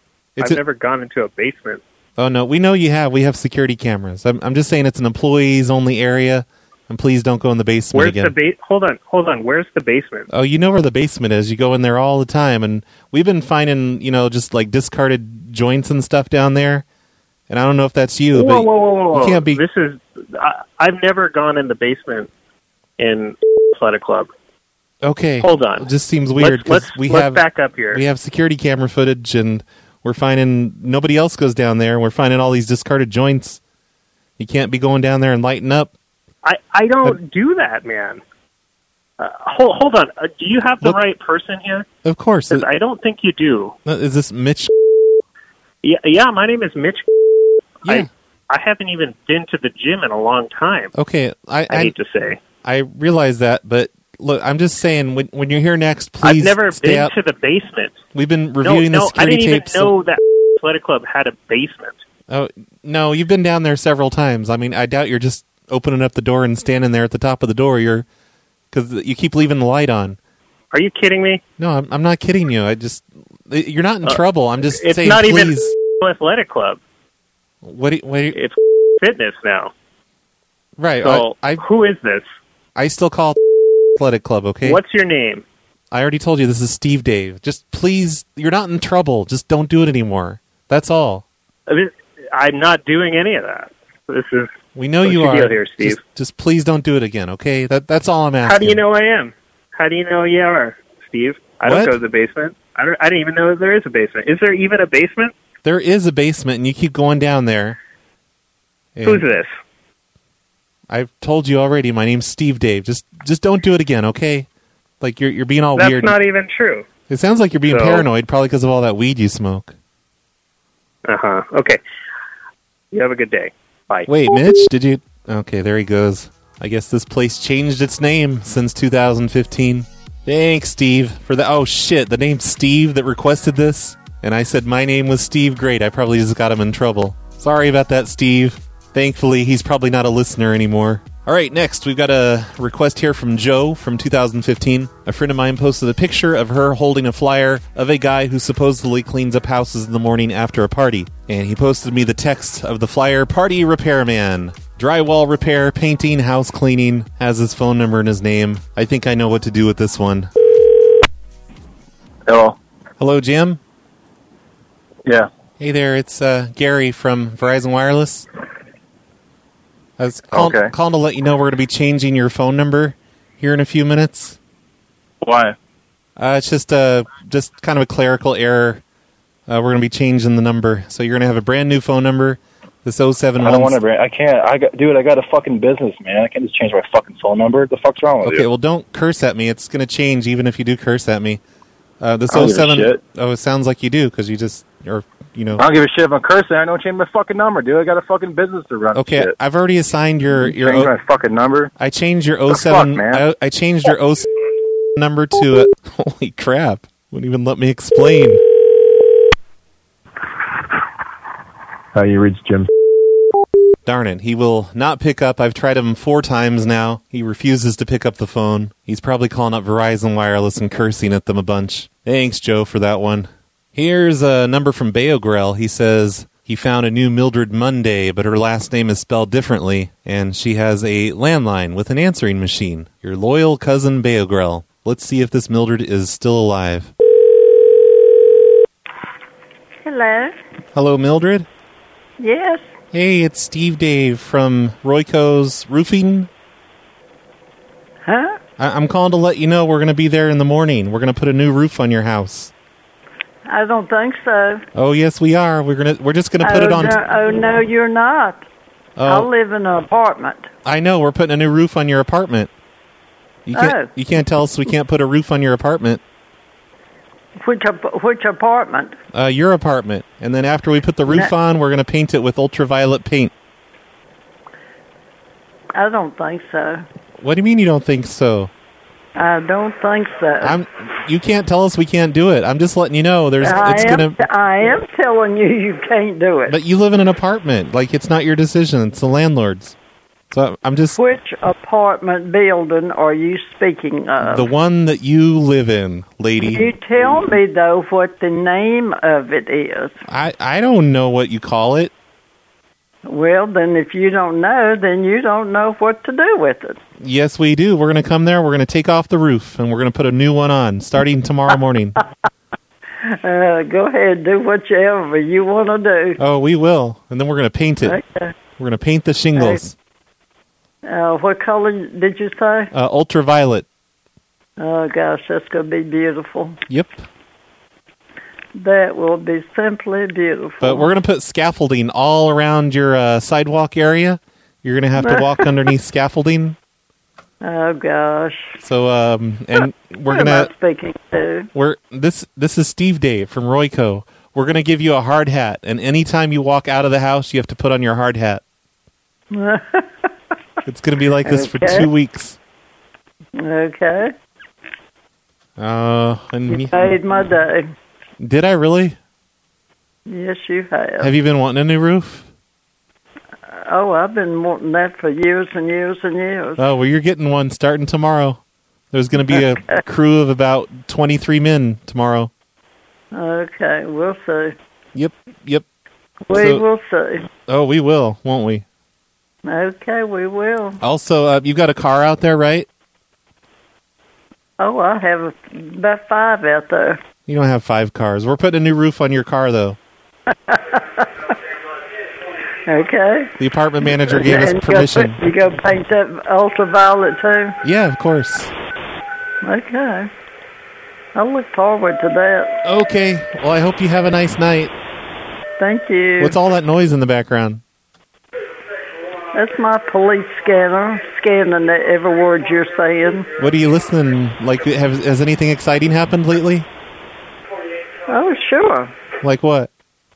into a basement. Oh, no, we know you have. We have security cameras. I'm just saying it's an employees-only area, and please don't go in the basement again. Hold on. Where's the basement? Oh, you know where the basement is. You go in there all the time, and we've been finding, just like discarded joints and stuff down there, and I don't know if that's you, but Whoa. you can't be... I've never gone in the basement in Athletic Club. Okay. Hold on. It just seems weird. Let's back up here. We have security camera footage, and we're finding nobody else goes down there, and we're finding all these discarded joints. You can't be going down there and lighting up. I don't do that, man. Hold on. Do you have the right person here? Of course. I don't think you do. Is this Mitch? Yeah, my name is Mitch. Yeah. I haven't even been to the gym in a long time. Okay. I hate to say. I realize that, but look, I'm just saying, when you're here next, please I've never stay been out. to the basement. We've been reviewing the security I didn't tapes. even know that Athletic Club had a basement. Oh, no, you've been down there several times. I mean, I doubt you're just opening up the door and standing there at the top of the door. Because you keep leaving the light on. Are you kidding me? No, I'm not kidding you. You're not in trouble. I'm just it's saying, not please. Even Athletic Club. It's fitness now. Right. So, who is this? I still call Athletic Club, okay? What's your name? I already told you, this is Steve Dave. Just please, you're not in trouble. Just don't do it anymore. That's all. I'm not doing any of that. We know you are. Deal here, Steve? Just please don't do it again, okay? That's all I'm asking. How do you know I am? How do you know you are, Steve? I don't go to the basement. I didn't even know there is a basement. Is there even a basement? There is a basement, and you keep going down there. Who's this? I've told you already. My name's Steve Dave. Just don't do it again, okay? Like you're being all weird. That's not even true. It sounds like you're being paranoid, probably because of all that weed you smoke. Okay. You have a good day. Bye. Wait, Mitch, did you? Okay, there he goes. I guess this place changed its name since 2015. Thanks, Steve, for the... Oh, shit, the name's Steve that requested this? And I said my name was Steve. Great, I probably just got him in trouble. Sorry about that, Steve. Thankfully, he's probably not a listener anymore. All right, next, we've got a request here from Joe from 2015. A friend of mine posted a picture of her holding a flyer of a guy who supposedly cleans up houses in the morning after a party. And he posted me the text of the flyer, Party Repairman. Drywall repair, painting, house cleaning, has his phone number and his name. I think I know what to do with this one. Hello. Hello, Jim? Yeah. Hey there, it's Gary from Verizon Wireless. I was calling to let you know we're going to be changing your phone number here in a few minutes. Why? It's just kind of a clerical error. We're going to be changing the number. So you're going to have a brand new phone number. This 071... I don't want to... I can't... I got a fucking business, man. I can't just change my fucking phone number. What the fuck's wrong with you? Okay, well, don't curse at me. It's going to change even if you do curse at me. This I don't give a 07... shit. Oh, it sounds like you do, because you just... Or, you know... I don't give a shit if I'm cursing. I don't change my fucking number, dude. I got a fucking business to run. Okay, shit. I've already assigned your... Change my fucking number? I changed your What the 07... fuck, man? I changed your 07 number to... Holy crap. Wouldn't even let me explain. You reached Jim. Darn it, he will not pick up. I've tried him 4 times now. He refuses to pick up the phone. He's probably calling up Verizon Wireless and cursing at them a bunch. Thanks, Joe, for that one. Here's a number from Beogrel. He says he found a new Mildred Monday, but her last name is spelled differently, and she has a landline with an answering machine. Your loyal cousin Beogrel. Let's see if this Mildred is still alive. Hello? Hello, Mildred? Yes? Hey, it's Steve Dave from Royco's Roofing. Huh? I'm calling to let you know we're going to be there in the morning. We're going to put a new roof on your house. I don't think so. Oh, yes, we are. We're just going to put it on... No, you're not. Oh. I live in an apartment. I know. We're putting a new roof on your apartment. You can't tell us we can't put a roof on your apartment. Which apartment? Your apartment. And then after we put the roof on, we're going to paint it with ultraviolet paint. I don't think so. What do you mean you don't think so? I don't think so. You can't tell us we can't do it. I'm just letting you know. I am telling you can't do it. But you live in an apartment. Like, it's not your decision. It's the landlord's. So I'm just... Which apartment building are you speaking of? The one that you live in, lady. You tell me, though, what the name of it is. I don't know what you call it. Well, then if you don't know, then you don't know what to do with it. Yes, we do. We're going to come there, we're going to take off the roof, and we're going to put a new one on, starting tomorrow morning. Go ahead, do whatever you want to do. Oh, we will. And then we're going to paint it. Okay. We're going to paint the shingles. What color did you say? Ultraviolet. Oh, gosh, that's going to be beautiful. Yep. That will be simply beautiful. But we're going to put scaffolding all around your sidewalk area. You're going to have to walk underneath scaffolding. Oh, gosh. So, and we're Who going am I speaking to? This is Steve Dave from Royco. We're going to give you a hard hat, and anytime you walk out of the house, you have to put on your hard hat. It's going to be like this for 2 weeks. Okay. And you made my day. Did I really? Yes, you have. Have you been wanting a new roof? Oh, I've been wanting that for years and years and years. Oh, well, you're getting one starting tomorrow. There's going to be a crew of about 23 men tomorrow. Okay, we'll see. Yep. We will see. Oh, we will, won't we? Okay, we will. Also, you've got a car out there, right? Oh, I have about 5 out there. You don't have 5 cars. We're putting a new roof on your car, though. Okay. The apartment manager gave us permission. You go paint that ultraviolet, too? Yeah, of course. Okay. I look forward to that. Okay. Well, I hope you have a nice night. Thank you. What's all that noise in the background? That's my police scanner, scanning every word you're saying. What are you listening? Like, has anything exciting happened lately? Oh, sure. Like what?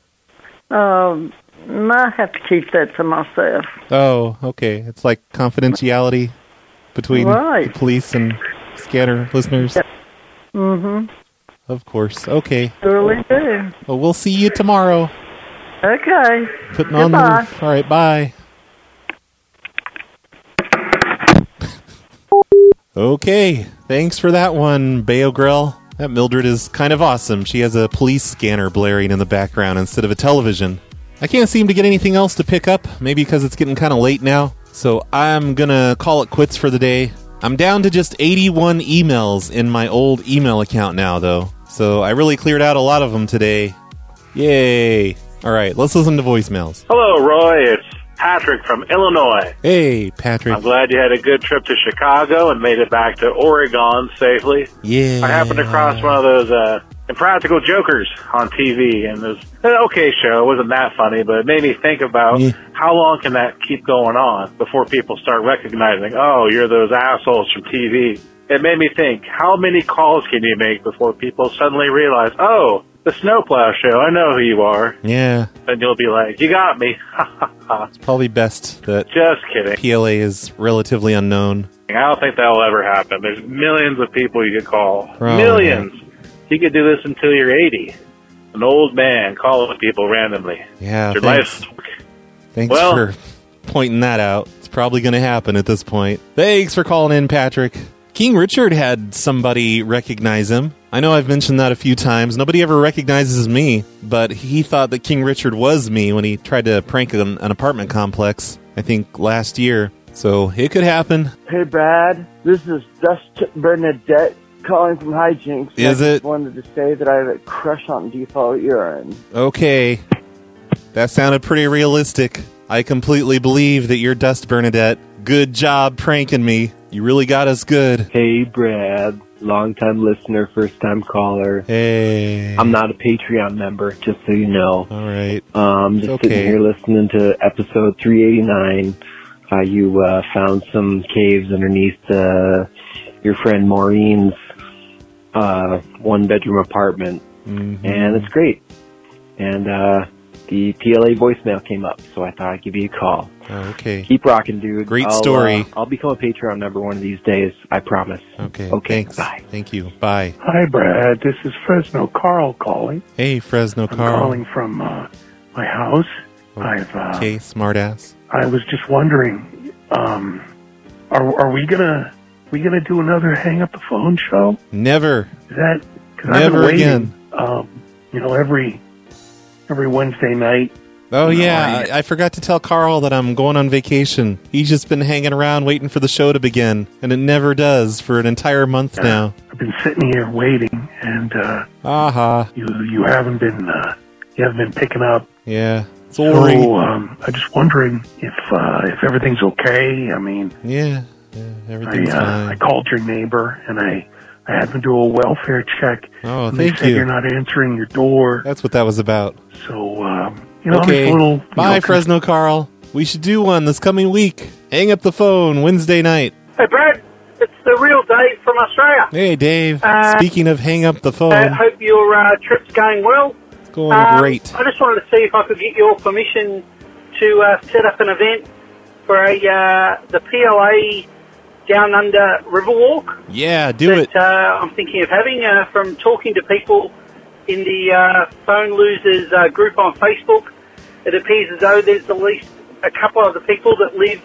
I have to keep that to myself. Oh, okay. It's like confidentiality between the police and scanner listeners. Yep. Mm-hmm. Of course. Okay. Surely do. Well, we'll see you tomorrow. Okay. Putting on the roof. All right, bye. Okay. Thanks for that one, Bayo Grill. That Mildred is kind of awesome. She has a police scanner blaring in the background instead of a television. I can't seem to get anything else to pick up, maybe because it's getting kind of late now. So I'm going to call it quits for the day. I'm down to just 81 emails in my old email account now, though. So I really cleared out a lot of them today. Yay. All right, let's listen to voicemails. Hello, Roy. It's Patrick from Illinois. Hey, Patrick. I'm glad you had a good trip to Chicago and made it back to Oregon safely. Yeah. I happened across one of those Impractical Jokers on TV, and it was an okay show. It wasn't that funny, but it made me think about how long can that keep going on before people start recognizing, oh, you're those assholes from TV. It made me think, how many calls can you make before people suddenly realize, oh, the Snowplow Show, I know who you are. Yeah. And you'll be like, you got me. It's probably best that Just kidding. PLA is relatively unknown. I don't think that will ever happen. There's millions of people you could call. Probably. Millions. You could do this until you're 80. An old man calling people randomly. Yeah, Your thanks. Thanks for pointing that out. It's probably going to happen at this point. Thanks for calling in, Patrick. King Richard had somebody recognize him. I know I've mentioned that a few times. Nobody ever recognizes me, but he thought that King Richard was me when he tried to prank an apartment complex, I think last year. So it could happen. Hey, Brad. This is Dust Bernadette calling from Hijinks. Is I it? just wanted to say that I have a crush on default urine. Okay. That sounded pretty realistic. I completely believe that you're Dust Bernadette. Good job pranking me. You really got us good. Hey, Brad. Long-time listener, first-time caller. Hey. I'm not a Patreon member, just so you know. All right. Just sitting here listening to episode 389. You found some caves underneath the your friend Maureen's one-bedroom apartment, Mm-hmm. and it's great. And the PLA voicemail came up, so I thought I'd give you a call. Oh, okay. Keep rocking, dude. Great story. I'll become a Patreon member one of these days. I promise. Okay. Thanks. Bye. Thank you. Bye. Hi, Brad. This is Fresno Carl calling. Hey, Fresno I'm Carl. calling from my house. Okay, smartass. I was just wondering, are we gonna do another hang up the phone show? Never. Is that? Cause Never I've been waiting, again. Every Wednesday night. Oh, yeah. I forgot to tell Carl that I'm going on vacation. He's just been hanging around waiting for the show to begin, and it never does for an entire month now. I've been sitting here waiting, and you haven't been picking up. Yeah. Sorry. So I'm just wondering if everything's okay. I mean, yeah, everything's fine. I called your neighbor, and I had them do a welfare check. Oh, and thank they said you. You're not answering your door. That's what that was about. So, I'm okay. just a little... Bye, Fresno Carl. We should do one this coming week. Hang up the phone Wednesday night. Hey, Brad. It's the real Dave from Australia. Hey, Dave. Speaking of hang up the phone. I hope your trip's going well. It's going great. I just wanted to see if I could get your permission to set up an event for the PLA Down Under Riverwalk. Yeah, do it. I'm thinking of having, from talking to people in the Phone Losers group on Facebook, it appears as though there's at least a couple of the people that live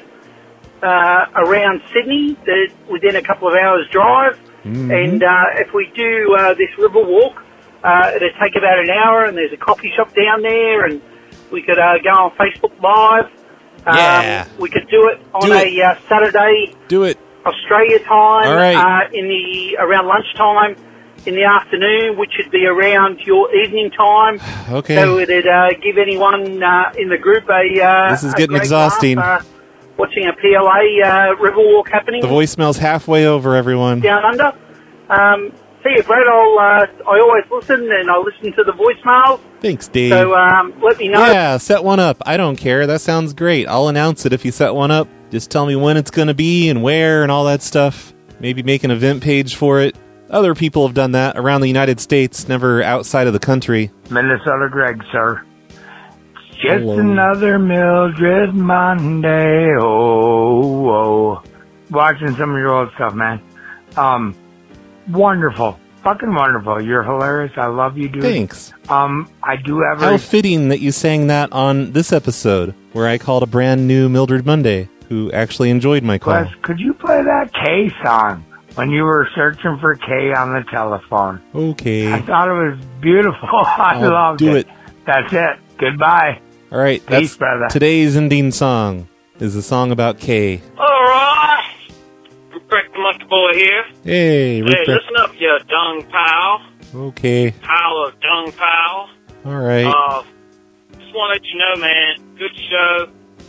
around Sydney, within a couple of hours' drive. Mm-hmm. And if we do this river walk, it'll take about an hour, and there's a coffee shop down there, and we could go on Facebook Live. Yeah. We could do it on a Saturday. Do it. Australia time. All right. Around lunchtime in the afternoon, which would be around your evening time. Okay. So it'd give anyone in the group This is getting exhausting. Watching a PLA river walk happening. The voicemail's halfway over, everyone. Down under. See you, Brad. I always listen, and I listen to the voicemails. Thanks, Dave. So let me know. Yeah, set one up. I don't care. That sounds great. I'll announce it if you set one up. Just tell me when it's going to be and where and all that stuff. Maybe make an event page for it. Other people have done that around the United States, never outside of the country. Minnesota Greg, sir. Just Hello. another Mildred Monday. Oh. Watching some of your old stuff, man. Wonderful. Fucking wonderful. You're hilarious. I love you, dude. Thanks. I do have How fitting that you sang that on this episode, where I called a brand new Mildred Monday, who actually enjoyed my call. Wes, could you play that K song when you were searching for K on the telephone? Okay. I thought it was beautiful. I I'll loved do it. That's it. Goodbye. All right, Peace, that's brother. today's ending song is a song about K. All right. Rupert the Monkey Boy here. Hey, Rupert. Hey, listen up, you dung pal. Okay. Pile of dung pal. All right. Just want to let you know, man, good show.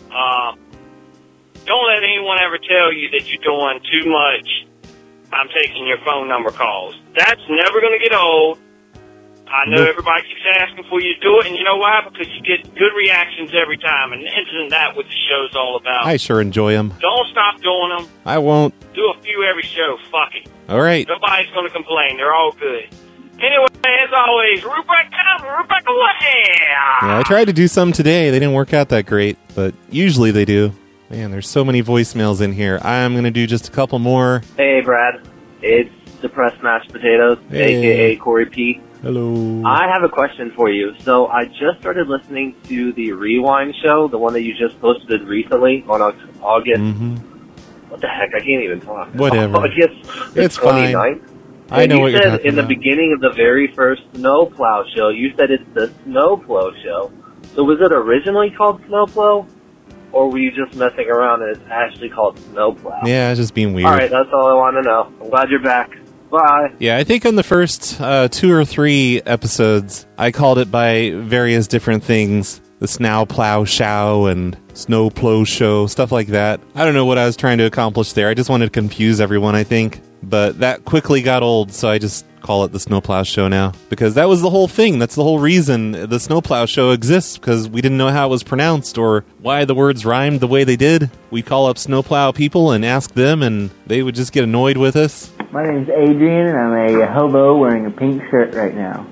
Don't let anyone ever tell you that you're doing too much. I'm taking your phone number calls. That's never going to get old. I know everybody keeps asking for you to do it, and you know why? Because you get good reactions every time, and isn't that what the show's all about? I sure enjoy them. Don't stop doing them. I won't. Do a few every show. Fuck it. All right. Nobody's going to complain. They're all good. Anyway, as always, Rupert come, Rupert away. Yeah, I tried to do some today. They didn't work out that great, but usually they do. Man, there's so many voicemails in here. I'm going to do just a couple more. Hey, Brad. It's Depressed Mashed Potatoes, Hey. a.k.a. Corey P. Hello. I have a question for you. So I just started listening to the Rewind show, the one that you just posted recently on August. Mm-hmm. What the heck? I can't even talk. Whatever. August It's 29th. fine. I know you what you're said talking in the about. beginning of the very first Snowplow show, you said it's the Snowplow show. So was it originally called Snowplow? Or were you just messing around and it's actually called Snowplow? Yeah, it's just being weird. All right, that's all I want to know. I'm glad you're back. Bye. Yeah, I think on the first 2 or 3 episodes, I called it by various different things. The Snowplow Show and Snowplow Show, stuff like that. I don't know what I was trying to accomplish there. I just wanted to confuse everyone, I think. But that quickly got old, so I just call it the Snowplow Show now. Because that was the whole thing. That's the whole reason the Snowplow Show exists, because we didn't know how it was pronounced or why the words rhymed the way they did. We call up snowplow people and ask them, and they would just get annoyed with us. My name's Adrian, and I'm a hobo wearing a pink shirt right now.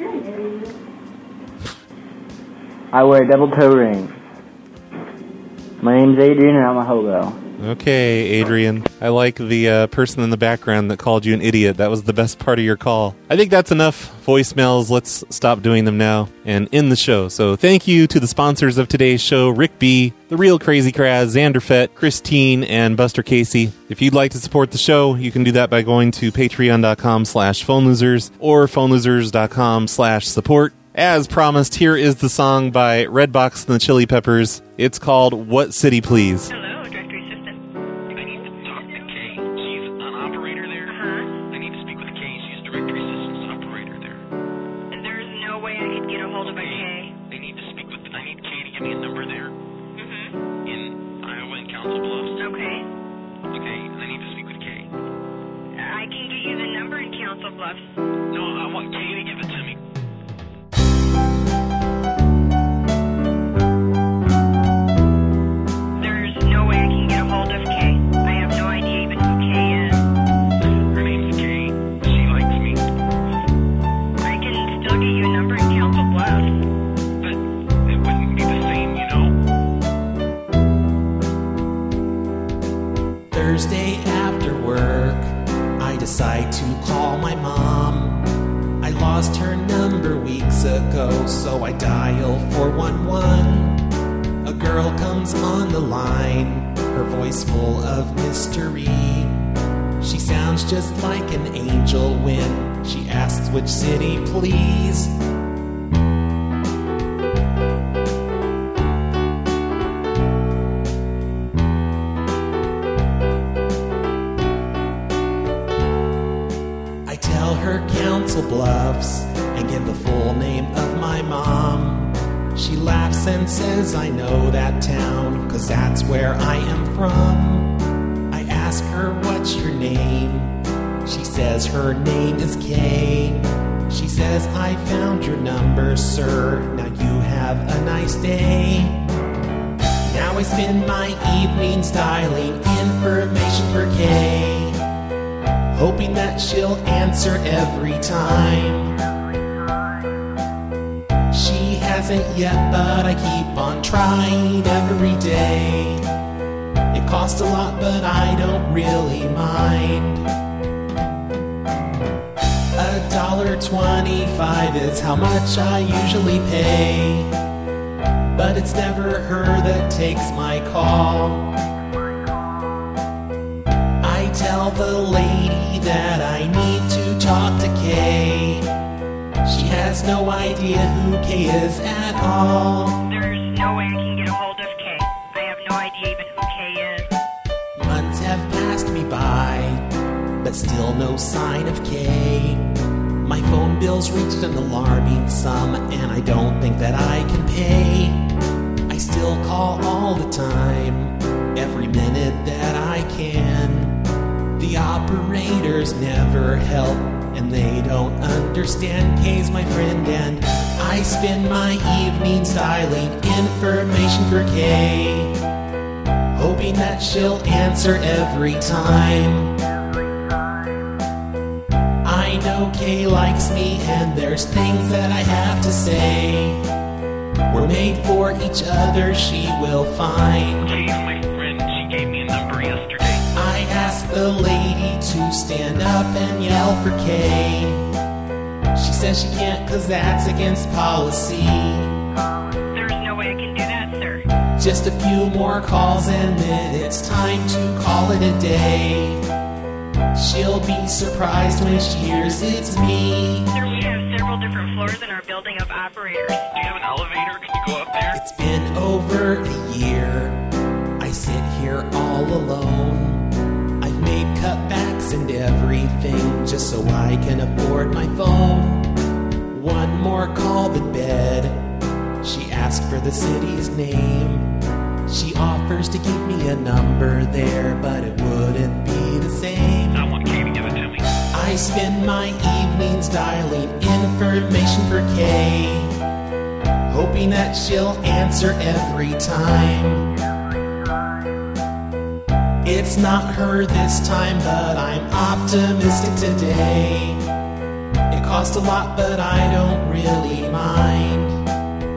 I wear double toe rings. My name's Adrian, and I'm a hobo. Okay, Adrian. I like the person in the background that called you an idiot. That was the best part of your call. I think that's enough voicemails. Let's stop doing them now and end the show. So thank you to the sponsors of today's show, Rick B., The Real Crazy Kraz, Xander Fett, Christine, and Buster Casey. If you'd like to support the show, you can do that by going to patreon.com/phonelosers or phonelosers.com/support. As promised, here is the song by Redbox and the Chili Peppers. It's called What City Please? Thursday after work, I decide to call my mom. I lost her number weeks ago, so I dial 411. A girl comes on the line, her voice full of mystery. She sounds just like an angel when she asks which city, please. Council Bluffs and give the full name of my mom. She laughs and says I know that town, 'cause that's where I am from. I ask her what's your name. She says her name is Kay. She says I found your number, sir. Now you have a nice day. Now I spend my evenings dialing information for Kay, hoping that she'll answer every time. She hasn't yet, but I keep on trying every day. It costs a lot, but I don't really mind. $1.25 is how much I usually pay, but it's never her that takes my call. I tell the lady that I need to talk to Kay. She has no idea who Kay is at all. There's no way I can get a hold of Kay. I have no idea even who Kay is. Months have passed me by, but still no sign of Kay. My phone bill's reached an alarming sum, and I don't think that I can pay. I still call all the time, every minute that I can. The operators never help, and they don't understand. Kay's my friend, and I spend my evenings dialing information for Kay, hoping that she'll answer every time. I know Kay likes me, and there's things that I have to say. We're made for each other, she will find. Kay's my friend, she gave me a number yesterday. I asked the lady to stand up and yell for Kay. She says she can't, 'cause that's against policy. There's no way I can do that, sir. Just a few more calls and then it's time to call it a day. She'll be surprised when she hears it's me. Sir, we have several different floors in our building of operators. Do you have an elevator? Can you go up there? It's been over a year. I sit here all alone. I've made cutbacks and everything just so I can afford my phone. One more call to bed. She asked for the city's name. She offers to give me a number there, but it wouldn't be the same. I want Kay to give it to me. I spend my evenings dialing information for Kay, hoping that she'll answer every time. It's not her this time, but I'm optimistic today. It cost a lot, but I don't really mind.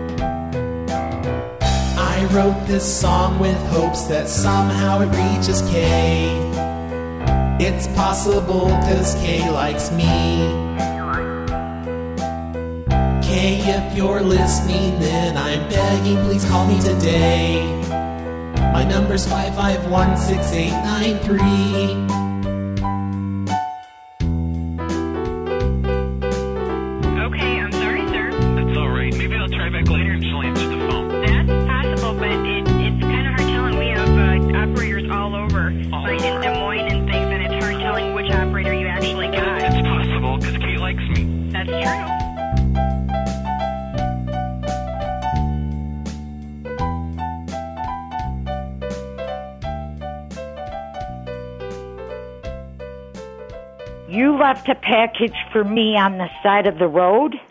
I wrote this song with hopes that somehow it reaches Kay. It's possible, 'cause Kay likes me. Kay, if you're listening, then I'm begging, please call me today. My number's 5516893. Okay, I'm sorry, sir. That's all right. Maybe I'll try back later and she'll answer the phone. That's possible, but it's kind of hard telling. We have operators all over, like in Des Moines and things, and it's hard telling which operator you actually got. It's possible, because Kate likes me. That's true. You left a package for me on the side of the road?